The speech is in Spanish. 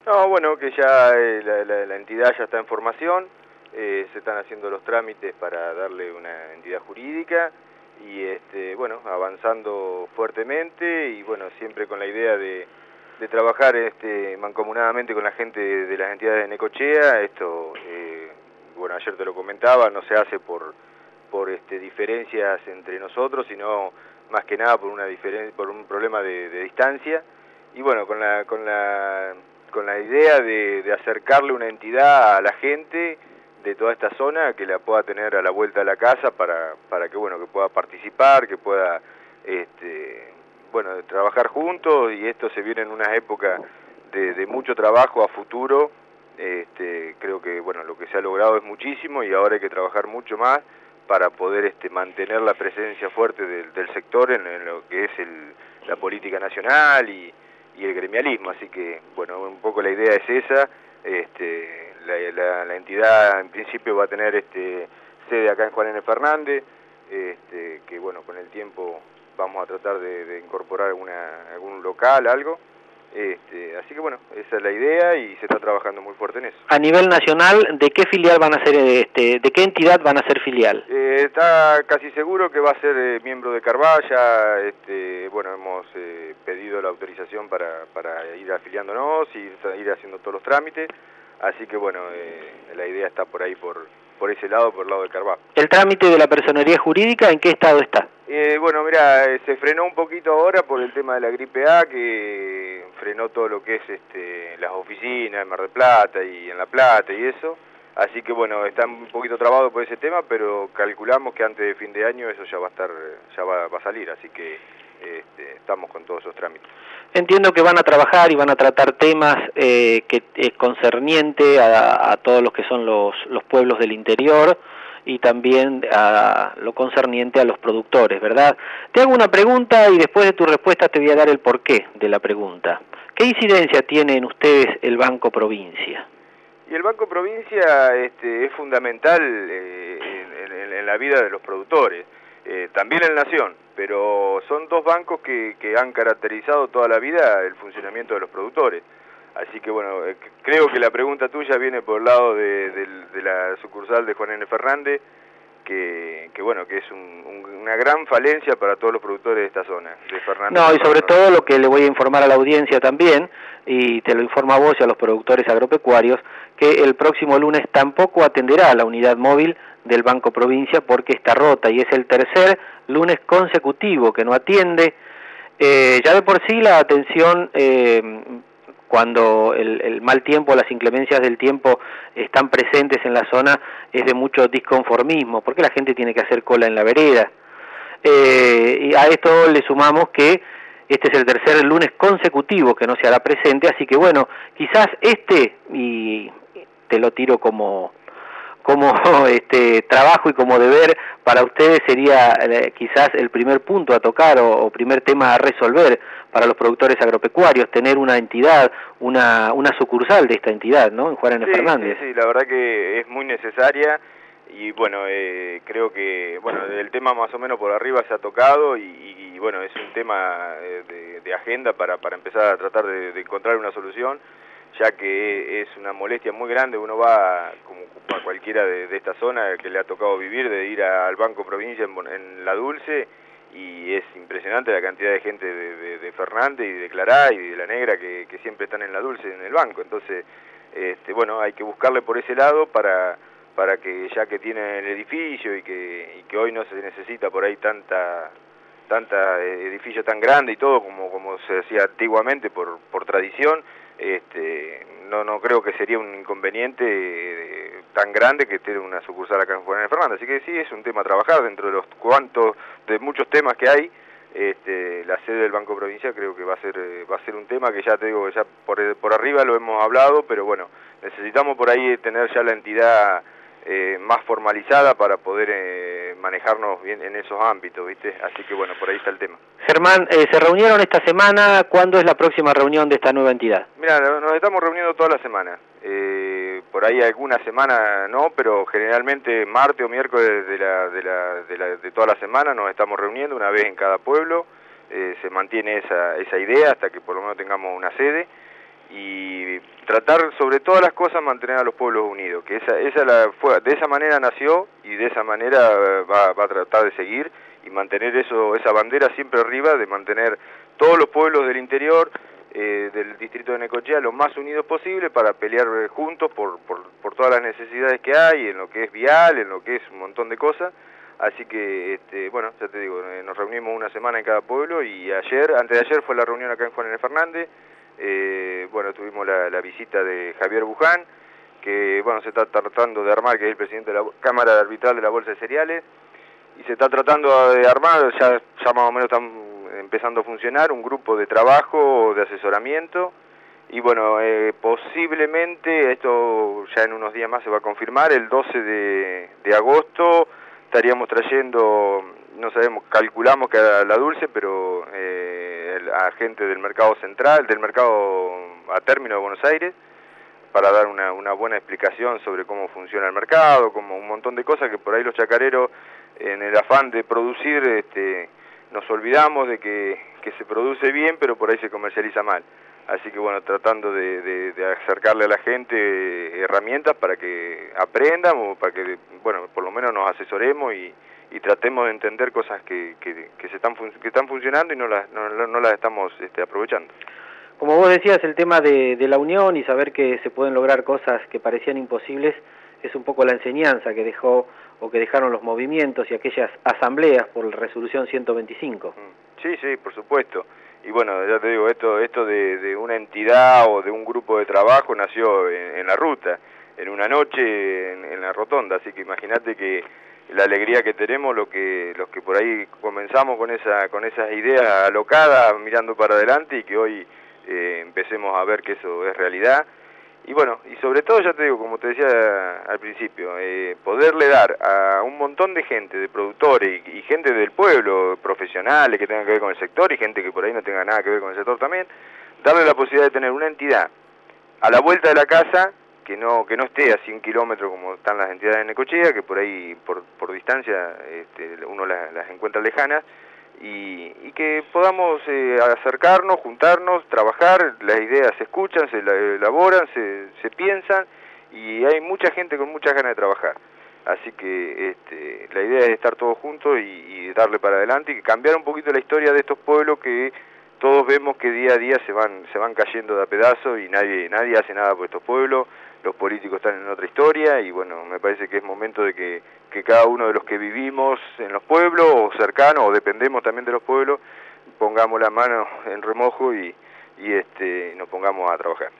No, bueno, que ya la entidad ya está en formación, se están haciendo los trámites para darle una entidad jurídica y bueno, avanzando fuertemente y bueno, siempre con la idea de trabajar mancomunadamente con la gente de las entidades de Necochea. Esto, bueno, ayer te lo comentaba, no se hace por diferencias entre nosotros, sino más que nada por un problema de distancia. Y bueno, con la idea de acercarle una entidad a la gente de toda esta zona que la pueda tener a la vuelta de la casa para que bueno, que pueda participar, que pueda bueno, trabajar juntos. Y esto se viene en una época de mucho trabajo a futuro. Creo que bueno, lo que se ha logrado es muchísimo y ahora hay que trabajar mucho más para poder mantener la presencia fuerte del sector en lo que es la política nacional y el gremialismo. Así que bueno, un poco la idea es esa. La entidad en principio va a tener sede acá en Juan N. Fernández, que bueno, con el tiempo vamos a tratar de incorporar algún local, algo. Así que bueno, esa es la idea y se está trabajando muy fuerte en eso. A nivel nacional, ¿de qué filial van a ser, de qué entidad van a ser filial? Está casi seguro que va a ser miembro de Carvalla. Bueno, hemos pedido la autorización para ir afiliándonos y ir haciendo todos los trámites. Así que bueno, la idea está por ahí, por ese lado, por el lado de Carvalla. ¿El trámite de la personería jurídica en qué estado está? Bueno, mira, se frenó un poquito ahora por el tema de la gripe A, que frenó todo lo que es las oficinas en Mar del Plata y en La Plata y eso. Así que bueno, está un poquito trabado por ese tema, pero calculamos que antes de fin de año eso ya va a estar, ya va a salir, así que estamos con todos esos trámites. Entiendo que van a trabajar y van a tratar temas concerniente a todos los que son los pueblos del interior y también a lo concerniente a los productores, ¿verdad? Te hago una pregunta y después de tu respuesta te voy a dar el porqué de la pregunta. ¿Qué incidencia tiene en ustedes el Banco Provincia? Y el Banco Provincia es fundamental en la vida de los productores, también en Nación, pero son dos bancos que han caracterizado toda la vida el funcionamiento de los productores. Así que bueno, creo que la pregunta tuya viene por el lado de la sucursal de Juan N. Fernández, que bueno, que es una gran falencia para todos los productores de esta zona, de Fernández. No, y sobre todo lo que le voy a informar a la audiencia también, y te lo informo a vos y a los productores agropecuarios, que el próximo lunes tampoco atenderá a la unidad móvil del Banco Provincia porque está rota, y es el tercer lunes consecutivo que no atiende. Ya de por sí la atención, cuando el mal tiempo, las inclemencias del tiempo están presentes en la zona, es de mucho disconformismo, porque la gente tiene que hacer cola en la vereda. Y a esto le sumamos que este es el tercer lunes consecutivo que no se hará presente, así que bueno, quizás y te lo tiro como trabajo y como deber para ustedes, sería quizás el primer punto a tocar o primer tema a resolver para los productores agropecuarios, tener una entidad, una sucursal de esta entidad, ¿no? En Juan N. Fernández. Sí, la verdad que es muy necesaria. Y bueno, creo que bueno, el tema más o menos por arriba se ha tocado y bueno, es un tema de agenda para empezar a tratar de encontrar una solución, ya que es una molestia muy grande. Uno va, como a cualquiera de esta zona que le ha tocado vivir, de ir al Banco Provincia en La Dulce, y es impresionante la cantidad de gente de Fernández y de Clará y de La Negra que siempre están en La Dulce, en el banco. Entonces, bueno, hay que buscarle por ese lado para que, ya que tiene el edificio y que hoy no se necesita por ahí tanta edificio tan grande y todo como se hacía antiguamente por tradición, no creo que sería un inconveniente tan grande que tener una sucursal acá en Juan N. Fernández. Así que sí, es un tema a trabajar dentro de de muchos temas que hay. La sede del Banco Provincial creo que va a ser un tema que ya te digo, ya por arriba lo hemos hablado, pero bueno, necesitamos por ahí tener ya la entidad más formalizada para poder manejarnos bien en esos ámbitos, ¿viste? Así que bueno, por ahí está el tema. Germán, ¿se reunieron esta semana? ¿Cuándo es la próxima reunión de esta nueva entidad? Mira, nos estamos reuniendo toda la semana. Por ahí alguna semana no, pero generalmente martes o miércoles de toda la semana nos estamos reuniendo, una vez en cada pueblo. Se mantiene esa idea hasta que por lo menos tengamos una sede. y tratar sobre todas las cosas mantener a los pueblos unidos, que de esa manera nació y de esa manera va a tratar de seguir y mantener esa bandera siempre arriba, de mantener todos los pueblos del interior del distrito de Necochea lo más unidos posible para pelear juntos por todas las necesidades que hay, en lo que es vial, en lo que es un montón de cosas. Así que, bueno, ya te digo, nos reunimos una semana en cada pueblo y antes de ayer fue la reunión acá en Juan N. Fernández. Bueno, tuvimos la visita de Javier Buján, que bueno, se está tratando de armar, que es el presidente de la Cámara Arbitral de la Bolsa de Cereales, y se está tratando de armar, ya más o menos están empezando a funcionar, un grupo de trabajo, de asesoramiento, y bueno, posiblemente, esto ya en unos días más se va a confirmar, el 12 de agosto estaríamos trayendo, no sabemos, calculamos que a la Dulce, pero a gente del mercado central, del mercado a término de Buenos Aires, para dar una buena explicación sobre cómo funciona el mercado, como un montón de cosas que por ahí los chacareros, en el afán de producir, nos olvidamos de que se produce bien, pero por ahí se comercializa mal. Así que bueno, tratando de acercarle a la gente herramientas para que aprendan o para que, bueno, por lo menos nos asesoremos y tratemos de entender cosas que están funcionando y no las estamos aprovechando. Como vos decías, el tema de la unión y saber que se pueden lograr cosas que parecían imposibles es un poco la enseñanza que dejó o que dejaron los movimientos y aquellas asambleas por la resolución 125. Sí, por supuesto. Y bueno, ya te digo, esto de una entidad o de un grupo de trabajo nació en la ruta, en una noche en la rotonda, así que imagínate que la alegría que tenemos los que por ahí comenzamos con esas ideas alocadas, mirando para adelante, y que hoy empecemos a ver que eso es realidad. Y bueno, y sobre todo, ya te digo, como te decía al principio, poderle dar a un montón de gente, de productores y gente del pueblo, profesionales que tengan que ver con el sector y gente que por ahí no tenga nada que ver con el sector también, darle la posibilidad de tener una entidad a la vuelta de la casa, que no esté a 100 kilómetros como están las entidades de Necochea, que por ahí, por distancia, uno las encuentra lejanas, y que podamos acercarnos, juntarnos, trabajar, las ideas se escuchan, se elaboran, se piensan, y hay mucha gente con muchas ganas de trabajar. Así que la idea es estar todos juntos y darle para adelante y cambiar un poquito la historia de estos pueblos que todos vemos que día a día se van cayendo de a pedazos y nadie hace nada por estos pueblos. Los políticos están en otra historia y bueno, me parece que es momento de que cada uno de los que vivimos en los pueblos o cercanos o dependemos también de los pueblos, pongamos la mano en remojo y nos pongamos a trabajar.